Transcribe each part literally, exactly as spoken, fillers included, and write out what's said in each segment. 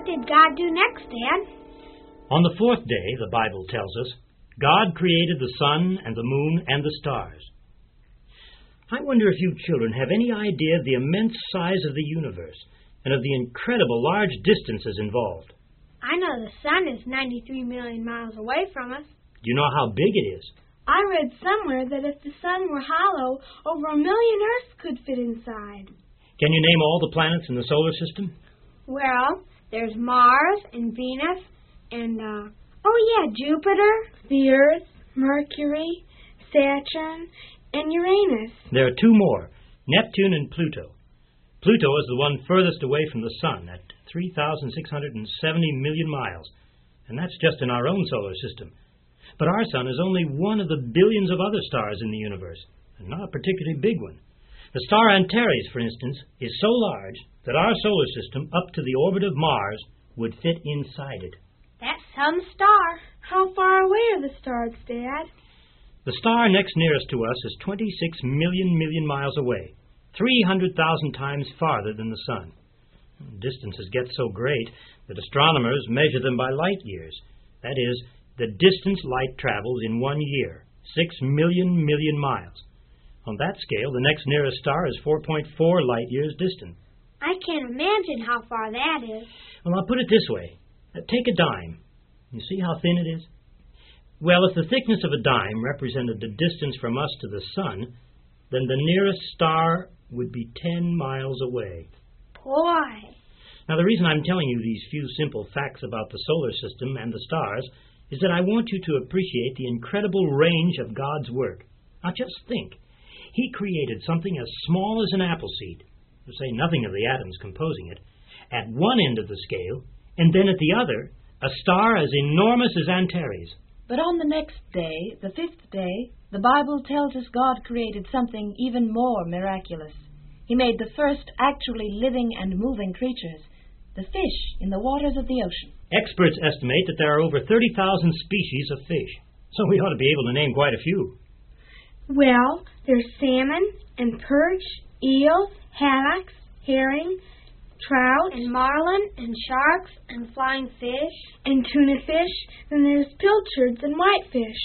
What did God do next, Dad? On the fourth day, the Bible tells us, God created the sun and the moon and the stars. I wonder if you children have any idea of the immense size of the universe and of the incredible large distances involved. I know the sun is ninety-three million miles away from us. Do you know how big it is? I read somewhere that if the sun were hollow, over a million Earths could fit inside. Can you name all the planets in the solar system? Well, there's Mars and Venus and, uh, oh yeah, Jupiter, the Earth, Mercury, Saturn, and Uranus. There are two more, Neptune and Pluto. Pluto is the one furthest away from the sun at three thousand six hundred seventy million miles, and that's just in our own solar system. But our sun is only one of the billions of other stars in the universe, and not a particularly big one. The star Antares, for instance, is so large that our solar system, up to the orbit of Mars, would fit inside it. That's some star. How far away are the stars, Dad? The star next nearest to us is twenty-six million million miles away, three hundred thousand times farther than the sun. Distances get so great that astronomers measure them by light years. That is, the distance light travels in one year, six million million miles. On that scale, the next nearest star is four point four light years distant. I can't imagine how far that is. Well, I'll put it this way. Uh, take a dime. You see how thin it is? Well, if the thickness of a dime represented the distance from us to the sun, then the nearest star would be ten miles away. Boy! Now, the reason I'm telling you these few simple facts about the solar system and the stars is that I want you to appreciate the incredible range of God's work. Now, just think. He created something as small as an apple seed, to say nothing of the atoms composing it, at one end of the scale, and then at the other, a star as enormous as Antares. But on the next day, the fifth day, the Bible tells us God created something even more miraculous. He made the first actually living and moving creatures, the fish in the waters of the ocean. Experts estimate that there are over thirty thousand species of fish, so we ought to be able to name quite a few. Well, there's salmon and perch, eels, haddocks, herring, trout, and marlin, and sharks, and flying fish, and tuna fish, and there's pilchards and whitefish.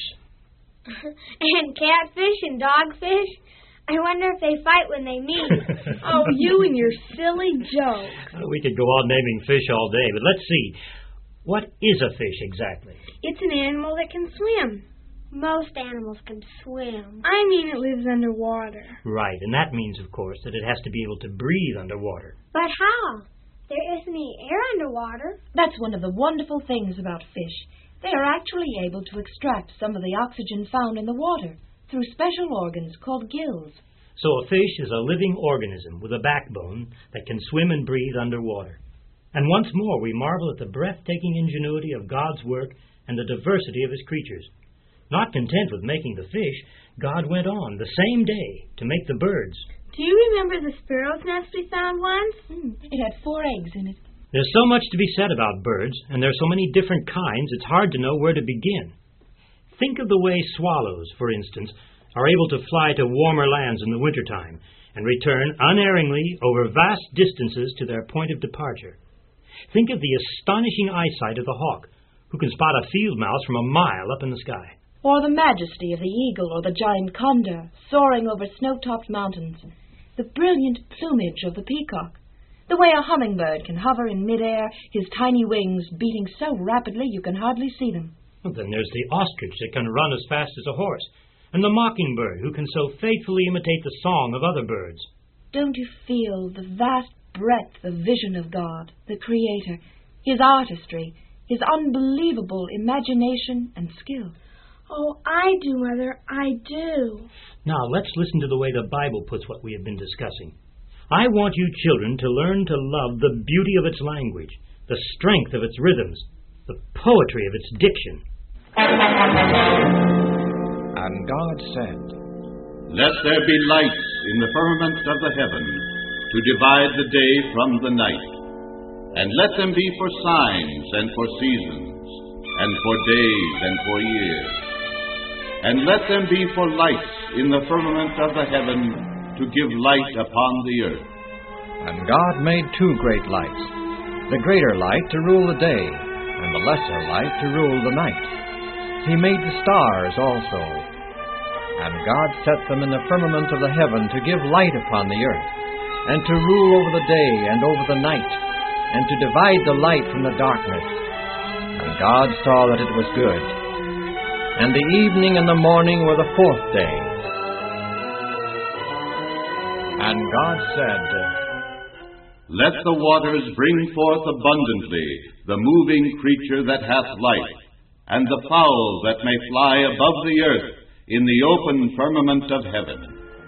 And catfish and dogfish. I wonder if they fight when they meet. Oh, you and your silly jokes. Well, we could go on naming fish all day, but let's see. What is a fish exactly? It's an animal that can swim. Most animals can swim. I mean it lives underwater. Right, and that means, of course, that it has to be able to breathe underwater. But how? There isn't any air underwater. That's one of the wonderful things about fish. They are actually able to extract some of the oxygen found in the water through special organs called gills. So a fish is a living organism with a backbone that can swim and breathe underwater. And once more we marvel at the breathtaking ingenuity of God's work and the diversity of his creatures. Not content with making the fish, God went on the same day to make the birds. Do you remember the sparrow's nest we found once? Mm, it had four eggs in it. There's so much to be said about birds, and there are so many different kinds, it's hard to know where to begin. Think of the way swallows, for instance, are able to fly to warmer lands in the wintertime and return unerringly over vast distances to their point of departure. Think of the astonishing eyesight of the hawk, who can spot a field mouse from a mile up in the sky. Or the majesty of the eagle or the giant condor soaring over snow-topped mountains. The brilliant plumage of the peacock. The way a hummingbird can hover in midair, his tiny wings beating so rapidly you can hardly see them. Well, then there's the ostrich that can run as fast as a horse, and the mockingbird who can so faithfully imitate the song of other birds. Don't you feel the vast breadth of vision of God, the Creator, his artistry, his unbelievable imagination and skill? Oh, I do, Mother, I do. Now, let's listen to the way the Bible puts what we have been discussing. I want you children to learn to love the beauty of its language, the strength of its rhythms, the poetry of its diction. And God said, Let there be lights in the firmament of the heaven, to divide the day from the night, and let them be for signs and for seasons, and for days and for years. And let them be for lights in the firmament of the heaven, to give light upon the earth. And God made two great lights, the greater light to rule the day, and the lesser light to rule the night. He made the stars also. And God set them in the firmament of the heaven to give light upon the earth, and to rule over the day and over the night, and to divide the light from the darkness. And God saw that it was good. And the evening and the morning were the fourth day. And God said, Let the waters bring forth abundantly the moving creature that hath life, and the fowl that may fly above the earth in the open firmament of heaven.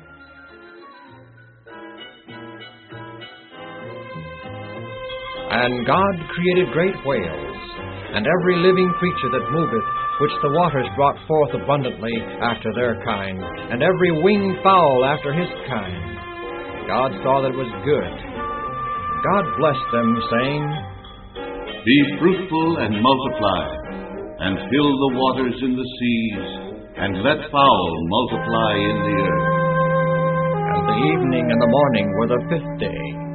And God created great whales, and every living creature that moveth, which the waters brought forth abundantly after their kind, and every winged fowl after his kind. God saw that it was good. God blessed them, saying, Be fruitful and multiply, and fill the waters in the seas, and let fowl multiply in the earth. And the evening and the morning were the fifth day.